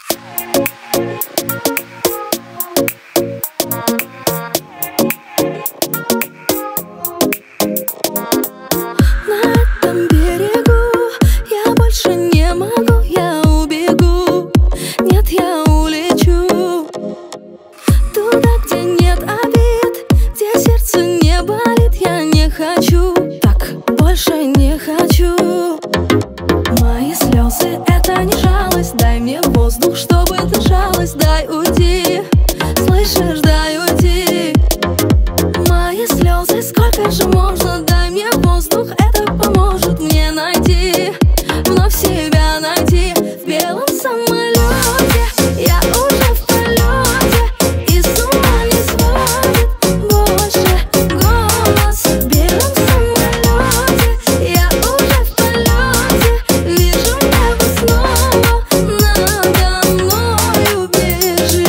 Дай мне воздух, чтобы дышалось, дай уйти. Слышишь, дай уйти. Мои слезы, сколько же можно? Дай мне воздух, это поможет мне найти, вновь себя найти. В белом самолете я уже в полете, и с ума не сводит больше голос. В белом самолете я уже в полете, вижу небо снова надо мною бежит.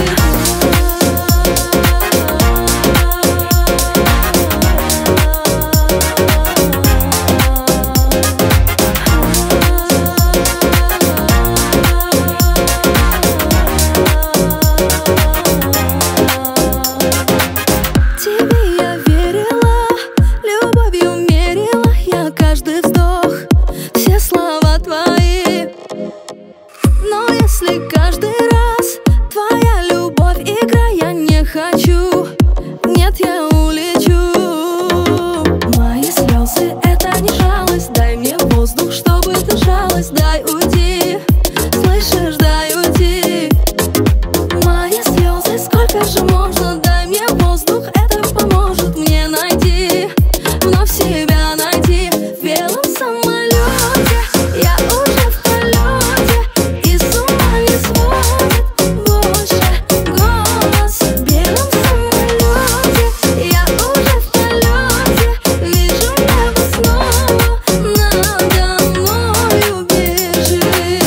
Тебе я верила, любовью мерила я каждый вздох, все слова твои. Но если каждый раз твоя любовь игра, я не хочу, нет, я улечу. Мои слезы — это не жалость, дай мне воздух, чтобы дышалось, дай уйти. Слышишь, дай уйти. Мои слезы, сколько же можно? Дай мне воздух, это поможет мне найти, вновь себя найти. В белом самолете я уже в полете, и с ума не сводит больше голос. В белом самолете я уже в полете, вижу небо снова надо мною бежит.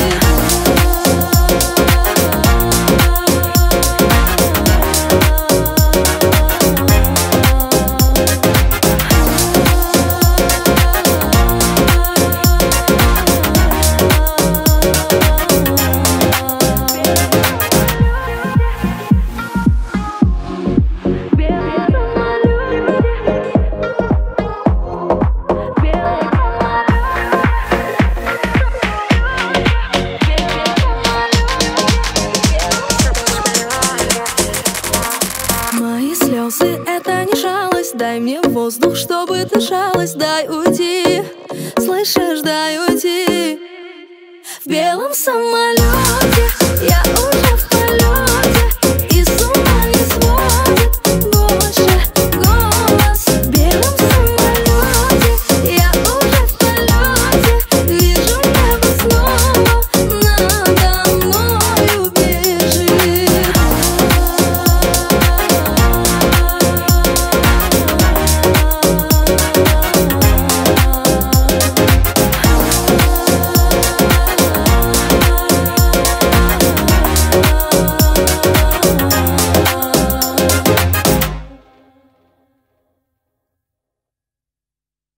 Мои слезы — это не жалость, дай мне воздух, чтобы дышалось, дай уйти. Слышишь, дай уйти. В белом самолете